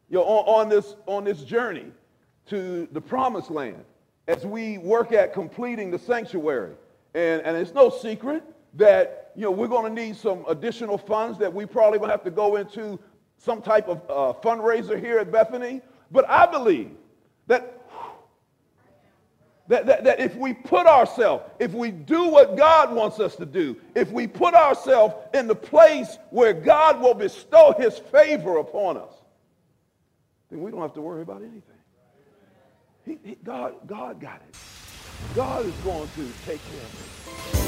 on this journey to the promised land, as we work at completing the sanctuary. And it's no secret that, we're going to need some additional funds that we probably will have to go into some type of fundraiser here at Bethany. But I believe that if we put ourselves, if we do what God wants us to do, if we put ourselves in the place where God will bestow his favor upon us, then we don't have to worry about anything. God got it. God is going to take care of it.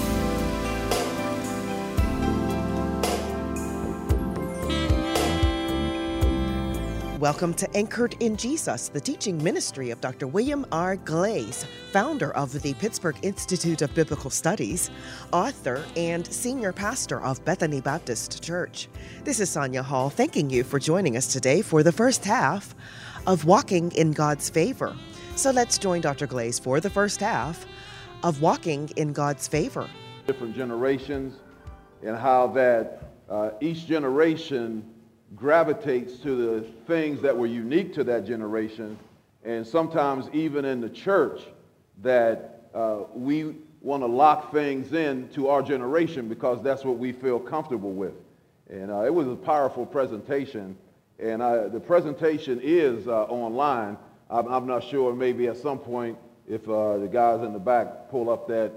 Welcome to Anchored in Jesus, the teaching ministry of Dr. William R. Glaze, founder of the Pittsburgh Institute of Biblical Studies, author, and senior pastor of Bethany Baptist Church. This is Sonia Hall thanking you for joining us today for the first half of Walking in God's Favor. So let's join Dr. Glaze for the first half of Walking in God's Favor. Different generations and how that each generation gravitates to the things that were unique to that generation, and sometimes even in the church that we want to lock things in to our generation because that's what we feel comfortable with. And it was a powerful presentation, and the presentation is online. I'm not sure, maybe at some point if the guys in the back pull up that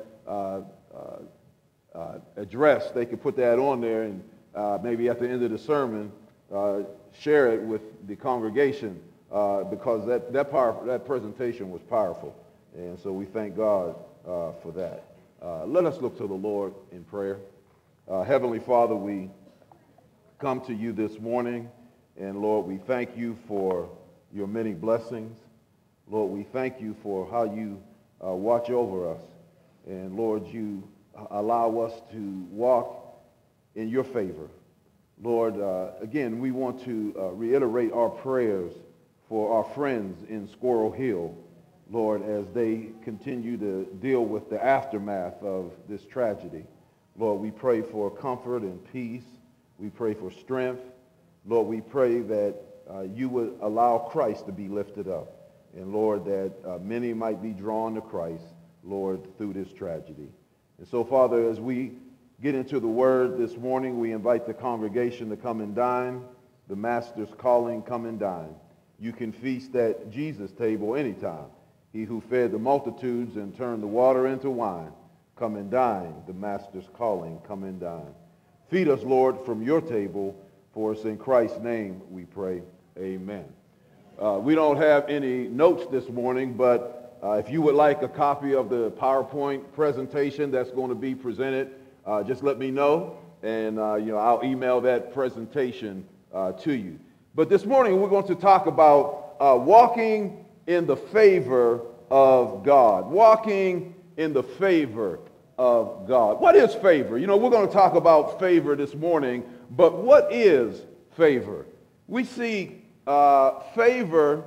address, they could put that on there, and maybe at the end of the sermon share it with the congregation because that presentation was powerful. And so we thank God for that. Let us look to the Lord in prayer. Heavenly Father, we come to you this morning, and Lord, we thank you for your many blessings. Lord, we thank you for how you watch over us. And Lord, you allow us to walk in your favor. Lord, again, we want to reiterate our prayers for our friends in Squirrel Hill, Lord, as they continue to deal with the aftermath of this tragedy. Lord, we pray for comfort and peace. We pray for strength. Lord, we pray that you would allow Christ to be lifted up. And Lord, that many might be drawn to Christ, Lord, through this tragedy. And so, Father, as we get into the word this morning, we invite the congregation to come and dine. The Master's calling, come and dine. You can feast at Jesus' table anytime. He who fed the multitudes and turned the water into wine, come and dine. The Master's calling, come and dine. Feed us, Lord, from your table, for it's in Christ's name we pray. Amen. We don't have any notes this morning, but if you would like a copy of the PowerPoint presentation that's going to be presented, just let me know, and I'll email that presentation to you. But this morning we're going to talk about walking in the favor of God. Walking in the favor of God. What is favor? We're going to talk about favor this morning, but what is favor? We see favor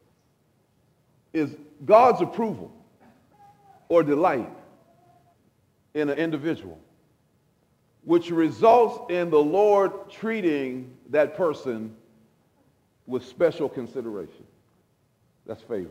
is God's approval or delight in an individual, which results in the Lord treating that person with special consideration. That's favor.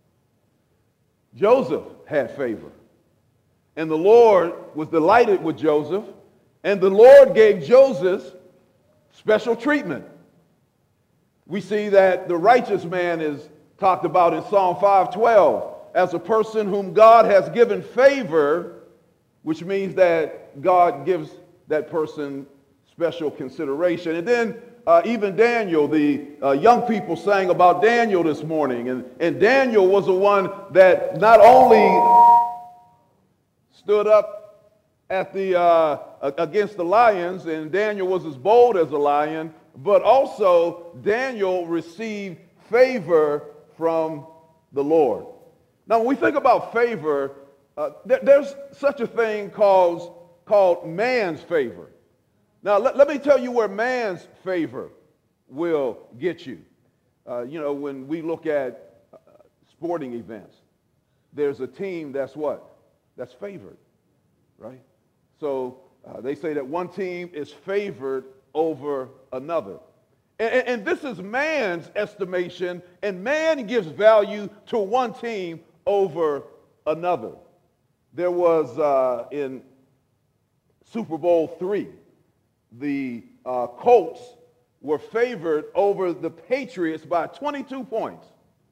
Joseph had favor, and the Lord was delighted with Joseph, and the Lord gave Joseph special treatment. We see that the righteous man is talked about in Psalm 5:12 as a person whom God has given favor, which means that God gives that person special consideration. And then even Daniel, the young people sang about Daniel this morning. And Daniel was the one that not only stood up at against the lions, and Daniel was as bold as a lion, but also Daniel received favor from the Lord. Now, when we think about favor, there's such a thing called man's favor. Now, let me tell you where man's favor will get you. When we look at sporting events, there's a team that's what? That's favored, right? So they say that one team is favored over another. And this is man's estimation, and man gives value to one team over another. There was in Super Bowl III, the Colts were favored over the Patriots by 22 points.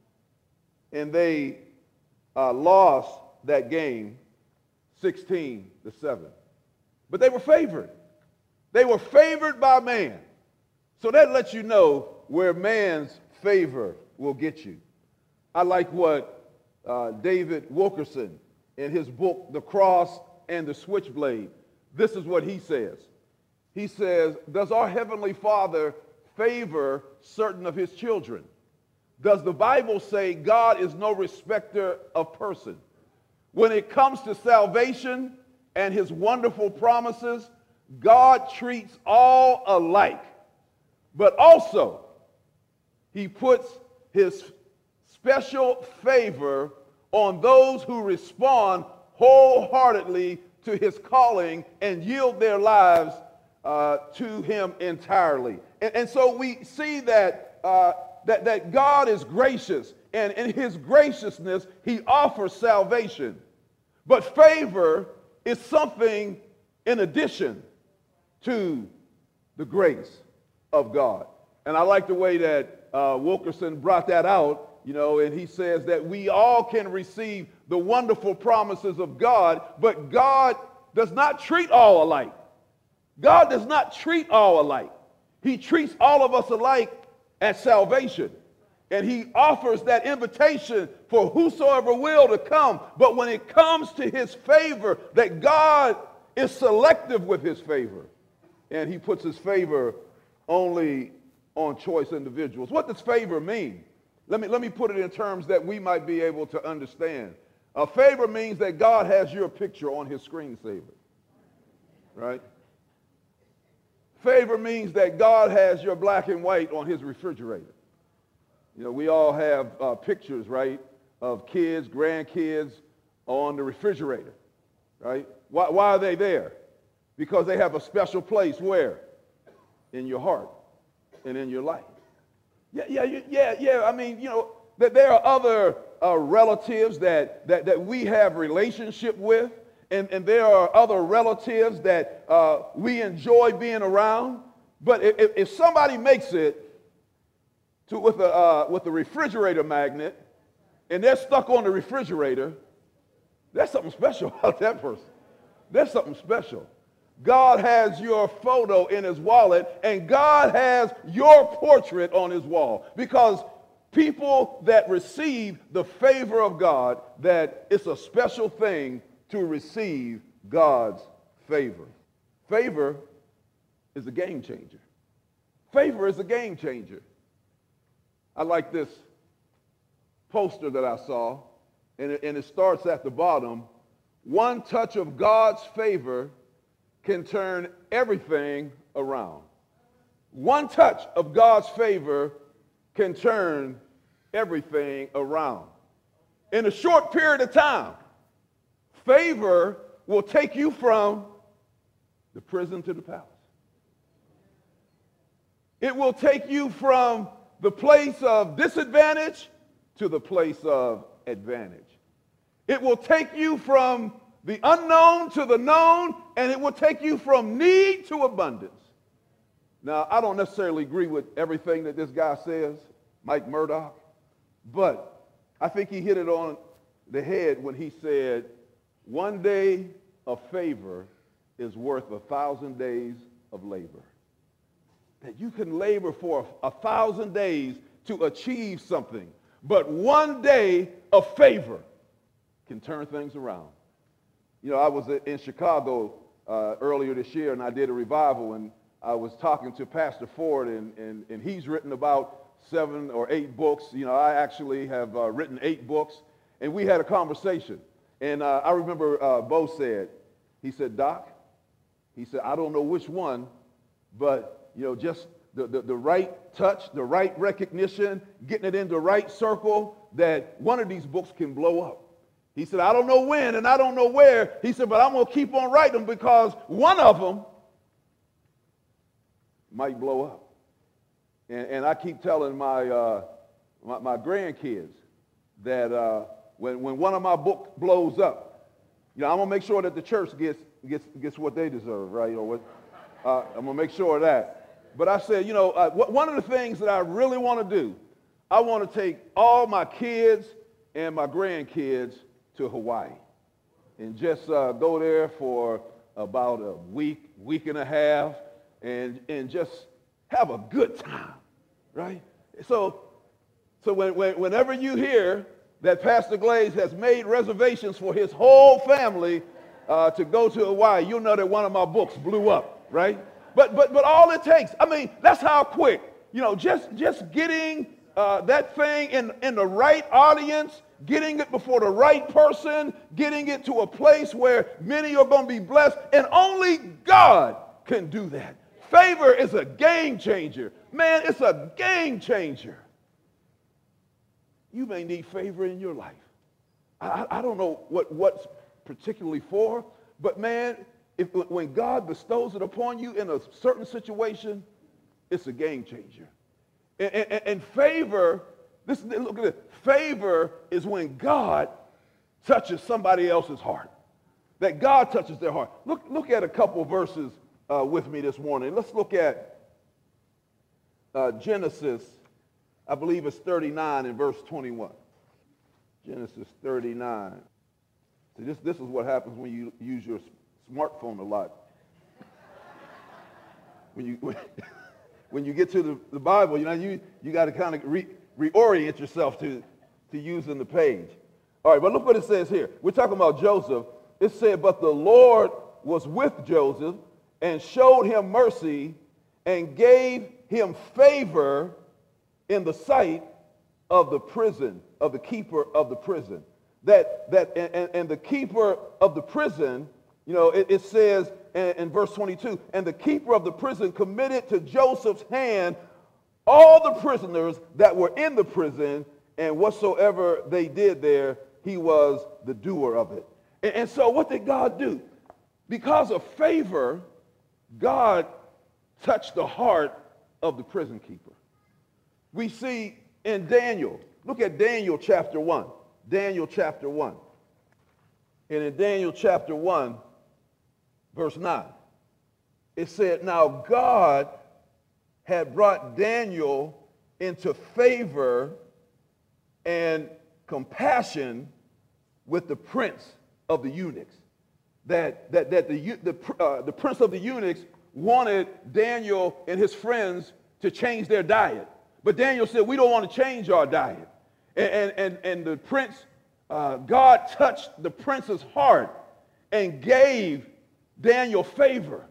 And they lost that game 16-7. But they were favored. They were favored by man. So that lets you know where man's favor will get you. I like what David Wilkerson, in his book, The Cross and the Switchblade, this is what he says. He says, does our Heavenly Father favor certain of his children? Does the Bible say God is no respecter of person? When it comes to salvation and his wonderful promises, God treats all alike. But also, he puts his special favor on those who respond wholeheartedly to his calling and yield their lives to him entirely. And so we see that, that God is gracious, and in his graciousness, he offers salvation. But favor is something in addition to the grace of God. And I like the way that Wilkerson brought that out, you know, and he says that we all can receive the wonderful promises of God, but God does not treat all alike. God does not treat all alike. He treats all of us alike at salvation. And he offers that invitation for whosoever will to come. But when it comes to his favor, that God is selective with his favor. And he puts his favor only on choice individuals. What does favor mean? Let me put it in terms that we might be able to understand. A favor means that God has your picture on his screensaver, right? Favor means that God has your black and white on his refrigerator. You know, we all have pictures, right, of kids, grandkids on the refrigerator, right? Why are they there? Because they have a special place where? In your heart and in your life. Yeah. I mean, you know, that there are other relatives that we have relationship with, and there are other relatives that we enjoy being around. But if somebody makes it with a refrigerator magnet, and they're stuck on the refrigerator, there's something special about that person. There's something special. God has your photo in his wallet, and God has your portrait on his wall, because people that receive the favor of God, that it's a special thing to receive God's favor. Favor is a game changer. Favor is a game changer. I like this poster that I saw, and it starts at the bottom. One touch of God's favor can turn everything around. One touch of God's favor can turn everything around. In a short period of time, favor will take you from the prison to the palace. It will take you from the place of disadvantage to the place of advantage. It will take you from the unknown to the known, and it will take you from need to abundance. Now, I don't necessarily agree with everything that this guy says, Mike Murdock, but I think he hit it on the head when he said, one day of favor is worth 1,000 days of labor. That you can labor for 1,000 days to achieve something, but one day of favor can turn things around. You know, I was in Chicago earlier this year, and I did a revival, and I was talking to Pastor Ford, and he's written about 7 or 8 books. You know, I actually have written 8 books, and we had a conversation. And I remember Bo said, he said, Doc, he said, I don't know which one, but, you know, just the right touch, the right recognition, getting it in the right circle, that one of these books can blow up. He said, I don't know when and I don't know where. He said, but I'm going to keep on writing them because one of them might blow up. And I keep telling my grandkids that when one of my books blows up, I'm going to make sure that the church gets what they deserve, right? Or what, I'm going to make sure of that. But I said, one of the things that I really want to do, I want to take all my kids and my grandkids to Hawaii and just go there for about a week and a half, and just have a good time, right? So whenever you hear that Pastor Glaze has made reservations for his whole family to go to Hawaii, you'll know that one of my books blew up, right? But all it takes, that's how quick, just getting that thing in the right audience, getting it before the right person, getting it to a place where many are going to be blessed, and only God can do that. Favor is a game changer. Man, it's a game changer. You may need favor in your life. I don't know what's particularly for, but man, when God bestows it upon you in a certain situation, it's a game changer. And favor, look at this. Favor is when God touches somebody else's heart. That God touches their heart. Look at a couple verses with me this morning. Let's look at Genesis, I believe it's 39 and verse 21. Genesis 39. See, this is what happens when you use your smartphone a lot. When you get to the Bible, you got to kind of reorient yourself to using the page. All right, but look what it says here. We're talking about Joseph. It said, but the Lord was with Joseph and showed him mercy and gave him favor in the sight of the prison, of the keeper of the prison. And the keeper of the prison, it says in verse 22, and the keeper of the prison committed to Joseph's hand all the prisoners that were in the prison, and whatsoever they did there, he was the doer of it. And so what did God do? Because of favor, God touched the heart of the prison keeper. We see in Daniel, look at Daniel chapter 1. Daniel chapter 1. And in Daniel chapter 1, verse 9, it said, now God had brought Daniel into favor and compassion with the prince of the eunuchs. That the prince of the eunuchs wanted Daniel and his friends to change their diet. But Daniel said, we don't want to change our diet. And the prince, God touched the prince's heart and gave Daniel favor.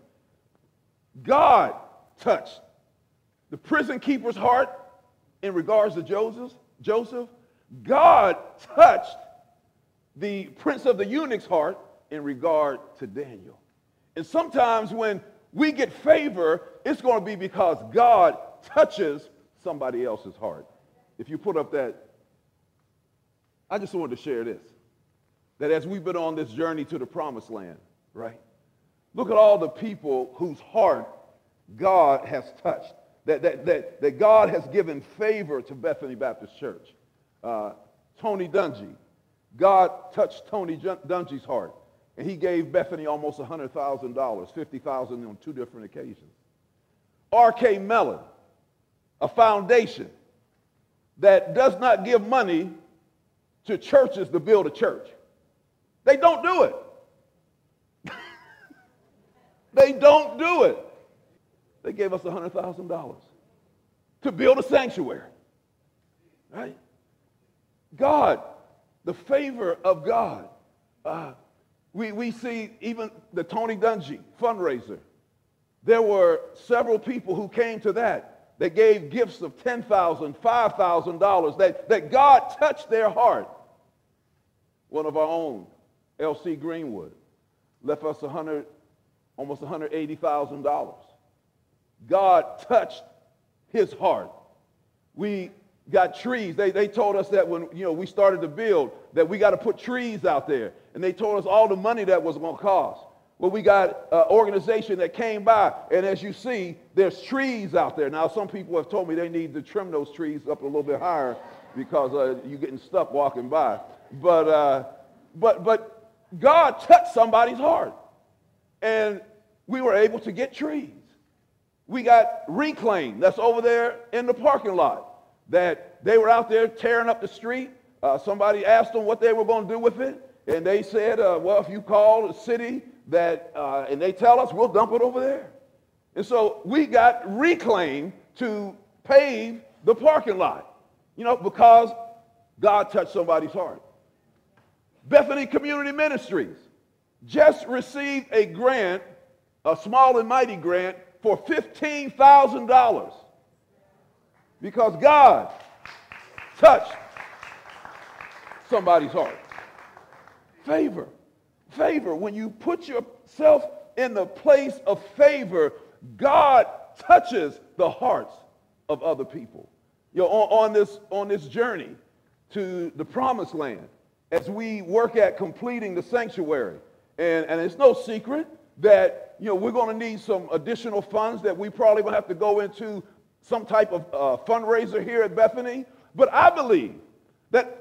God touched the prison keeper's heart in regards to Joseph. God touched the prince of the eunuch's heart in regard to Daniel. And sometimes when we get favor, it's going to be because God touches somebody else's heart. If you put up that, I just wanted to share this. That as we've been on this journey to the promised land, right? Look at all the people whose heart God has touched. That God has given favor to Bethany Baptist Church. Tony Dungy. God touched Tony Dungy's heart. And he gave Bethany almost $100,000, $50,000 on 2 different occasions. R.K. Mellon, a foundation that does not give money to churches to build a church. They don't do it. They don't do it. They gave us $100,000 to build a sanctuary. Right? God, the favor of God. We see even the Tony Dungy fundraiser. There were several people who came to that. They gave gifts of $10,000, $5,000 that God touched their heart. One of our own, L.C. Greenwood, left us almost $180,000. God touched his heart. We got trees. They told us that when we started to build, that we got to put trees out there. And they told us all the money that was going to cost. Well, we got an organization that came by, and as you see, there's trees out there. Now, some people have told me they need to trim those trees up a little bit higher because you're getting stuck walking by. But God touched somebody's heart, and we were able to get trees. We got Reclaim that's over there in the parking lot, that they were out there tearing up the street. Somebody asked them what they were going to do with it, and they said, well, if you call the city and they tell us, we'll dump it over there. And so we got Reclaim to pave the parking lot, because God touched somebody's heart. Bethany Community Ministries just received a grant, a small and mighty grant, for $15,000 because God touched somebody's heart. Favor. When you put yourself in the place of favor, God touches the hearts of other people. On this journey to the promised land, as we work at completing the sanctuary, and it's no secret that we're going to need some additional funds that we probably will have to go into some type of fundraiser here at Bethany. But I believe that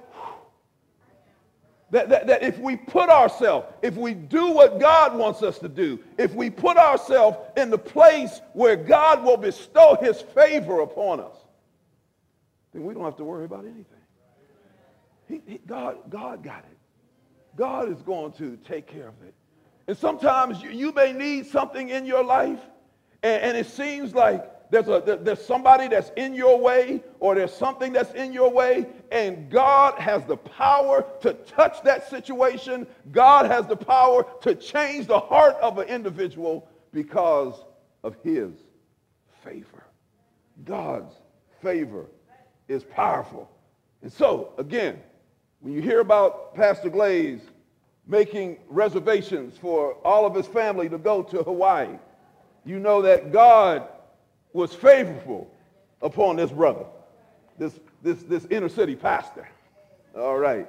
if we put ourselves, if we do what God wants us to do, if we put ourselves in the place where God will bestow his favor upon us, then we don't have to worry about anything. God got it. God is going to take care of it. And sometimes you may need something in your life, and it seems like there's somebody that's in your way, or there's something that's in your way, and God has the power to touch that situation. God has the power to change the heart of an individual because of his favor. God's favor is powerful. And so, again, when you hear about Pastor Glaze making reservations for all of his family to go to Hawaii, you know that God was favorable upon this brother, this inner city pastor. All right.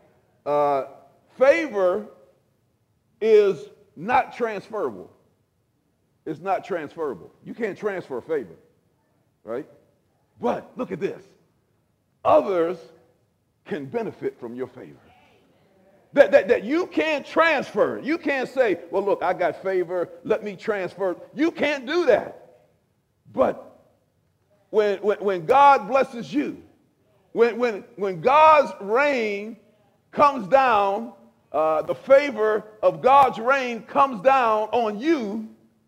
Favor is not transferable. It's not transferable. You can't transfer favor, right? But look at this. Others can benefit from your favor. That you can't transfer. You can't say, well, look, I got favor, let me transfer. You can't do that. But when God blesses you, when God's rain comes down, the favor of God's rain comes down on you,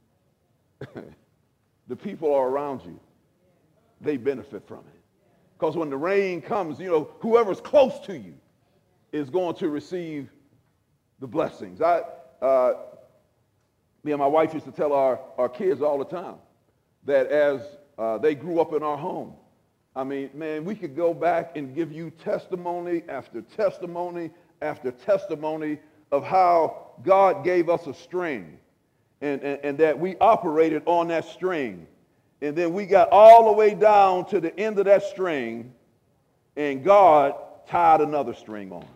the people are around you. They benefit from it. Because when the rain comes, whoever's close to you is going to receive the blessings. Me and my wife used to tell our kids all the time that as they grew up in our home, I mean, man, we could go back and give you testimony after testimony after testimony of how God gave us a string and that we operated on that string. And then we got all the way down to the end of that string, and God tied another string on.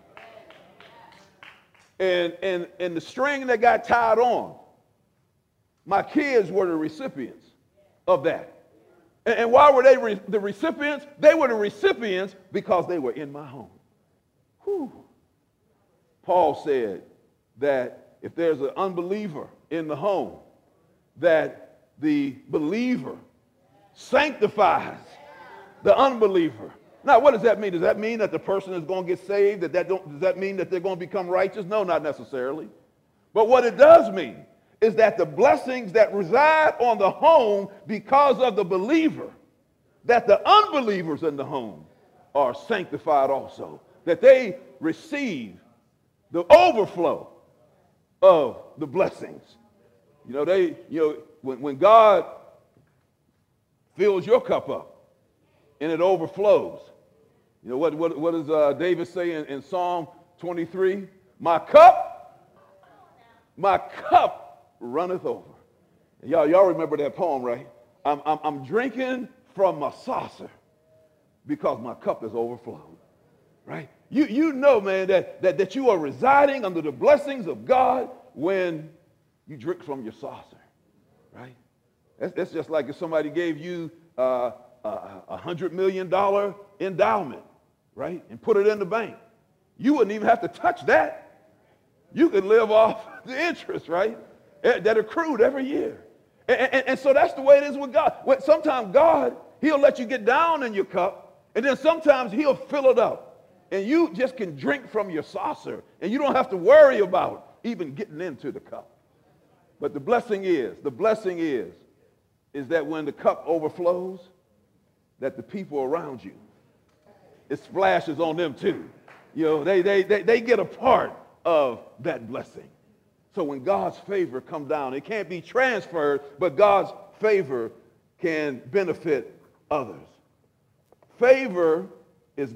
And the string that got tied on, my kids were the recipients of that. And why were they the recipients? They were the recipients because they were in my home. Whew. Paul said that if there's an unbeliever in the home, that the believer sanctifies the unbeliever. Now, what does that mean? Does that mean that the person is going to get saved? Does that mean that they're going to become righteous? No, not necessarily. But what it does mean is that the blessings that reside on the home because of the believer, that the unbelievers in the home are sanctified also, that they receive the overflow of the blessings. When God fills your cup up and it overflows, what does David say in Psalm 23? My cup runneth over. And y'all remember that poem, right? I'm drinking from my saucer because my cup is overflowed, right? You know, man, that you are residing under the blessings of God when you drink from your saucer, right? That's just like if somebody gave you a $100 million endowment, right, and put it in the bank. You wouldn't even have to touch that. You could live off the interest, right, that accrued every year. And so that's the way it is with God. Sometimes God, he'll let you get down in your cup, and then sometimes he'll fill it up. And you just can drink from your saucer, and you don't have to worry about even getting into the cup. But the blessing is that when the cup overflows, that the people around you, it splashes on them too. You know, they get a part of that blessing. So when God's favor comes down, it can't be transferred, but God's favor can benefit others. Favor is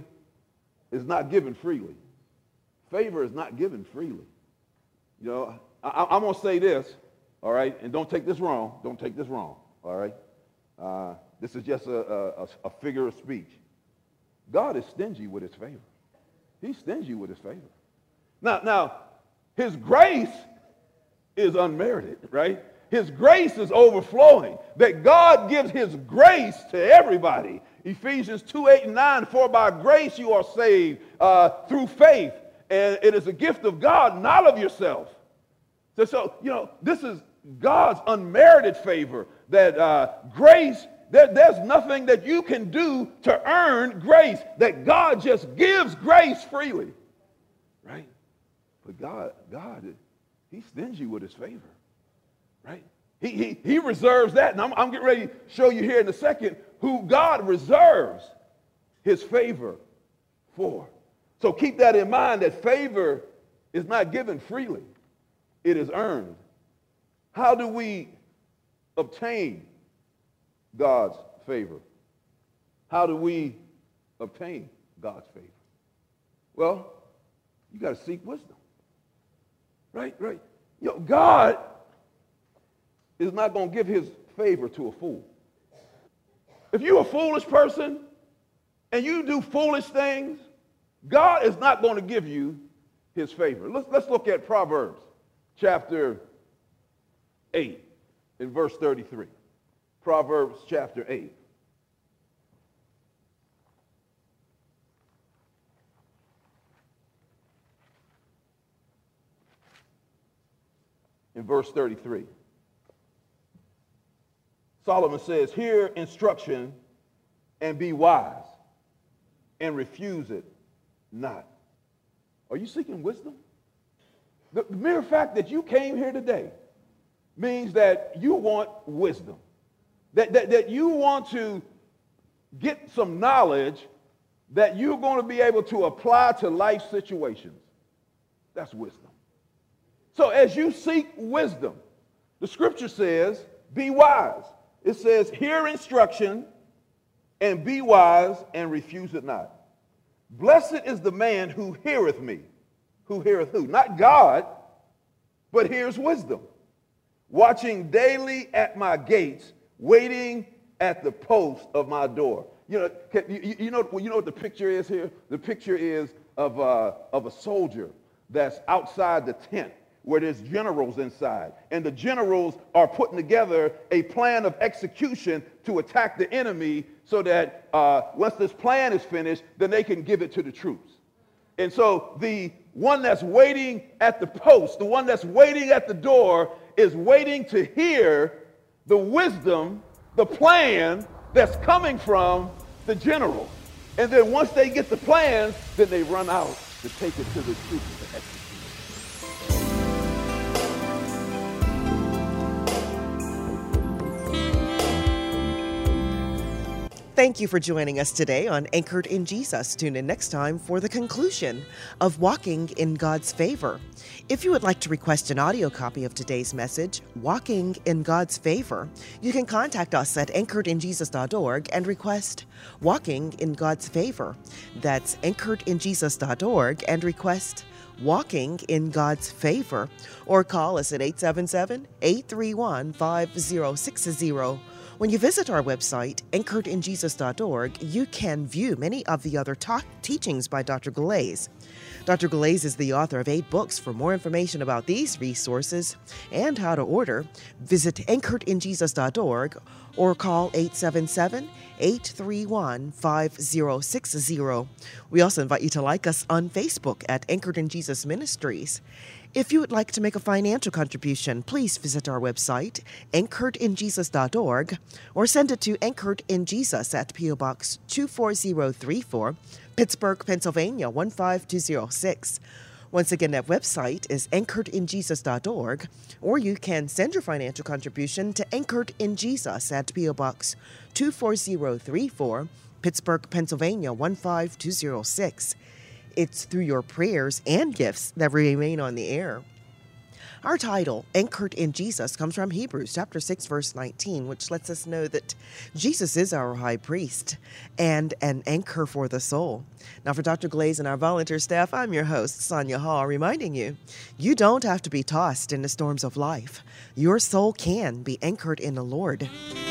not given freely. Favor is not given freely. You know, I'm going to say this, all right, and don't take this wrong. Don't take this wrong, all right? This is just a figure of speech. God is stingy with his favor. He's stingy with his favor. Now, his grace is unmerited, right? His grace is overflowing. That God gives his grace to everybody. Ephesians 2:8-9, for by grace you are saved through faith. And it is a gift of God, not of yourself. So you know, this is God's unmerited favor. That grace, there's nothing that you can do to earn grace. That God just gives grace freely, right? But God, he's stingy with his favor, right? He reserves that, and I'm getting ready to show you here in a second who God reserves his favor for. So keep that in mind, that favor is not given freely. It is earned. How do we obtain God's favor? How do we obtain God's favor? Well, you got to seek wisdom. Right. You know, God is not going to give his favor to a fool. If you're a foolish person and you do foolish things, God is not going to give you his favor. Let's look at Proverbs chapter 8 in verse 33. Proverbs chapter 8. In verse 33. Solomon says, hear instruction and be wise, and refuse it not. Are you seeking wisdom? The mere fact that you came here today means that you want wisdom, that you want to get some knowledge that you're going to be able to apply to life situations. That's wisdom. So as you seek wisdom, the scripture says, be wise. It says, hear instruction and be wise and refuse it not. Blessed is the man who heareth me. Who heareth who? Not God, but hears wisdom. Watching daily at my gates, waiting at the post of my door. You know what the picture is here? The picture is of a soldier that's outside the tent, where there's generals inside. And the generals are putting together a plan of execution to attack the enemy so that once this plan is finished, then they can give it to the troops. And so the one that's waiting at the post, the one that's waiting at the door, is waiting to hear the wisdom, the plan that's coming from the general. And then once they get the plans, then they run out to take it to the troops to execute. Thank you for joining us today on Anchored in Jesus. Tune in next time for the conclusion of Walking in God's Favor. If you would like to request an audio copy of today's message, Walking in God's Favor, you can contact us at anchoredinjesus.org and request Walking in God's Favor. That's anchoredinjesus.org and request Walking in God's Favor, or call us at 877-831-5060. When you visit our website, anchoredinjesus.org, you can view many of the other teachings by Dr. Galais. Dr. Galais is the author of 8 books. For more information about these resources and how to order, visit anchoredinjesus.org or call 877-831-5060. We also invite you to like us on Facebook at Anchored in Jesus Ministries. If you would like to make a financial contribution, please visit our website, anchoredinjesus.org, or send it to Anchored in Jesus at P.O. Box 24034, Pittsburgh, Pennsylvania 15206. Once again, that website is anchoredinjesus.org, or you can send your financial contribution to Anchored in Jesus at P.O. Box 24034, Pittsburgh, Pennsylvania 15206. It's through your prayers and gifts that we remain on the air. Our title, Anchored in Jesus, comes from Hebrews chapter 6, verse 19, which lets us know that Jesus is our high priest and an anchor for the soul. Now, for Dr. Galais and our volunteer staff, I'm your host, Sonia Hall, reminding you, you don't have to be tossed in the storms of life. Your soul can be anchored in the Lord.